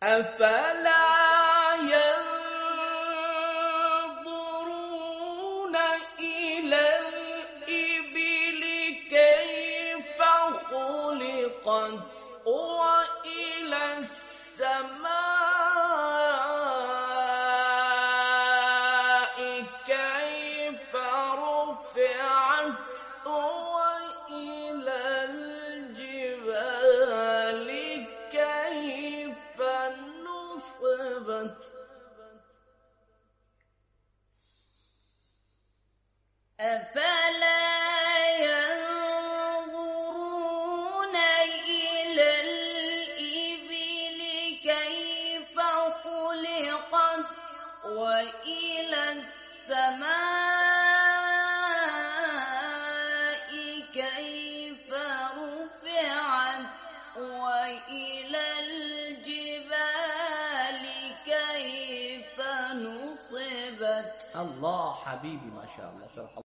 أفلا ينظرون إلى الإبل كيف خلقت وإلى السماء كيف رفعت وإلى الجبال كيف نصبت أفلا ينظرون إلى الإبل كيف خلقت وإلى السماء كيف رفعت وإلى الجبال كيف نصبت. الله حبيبي ما شاء الله.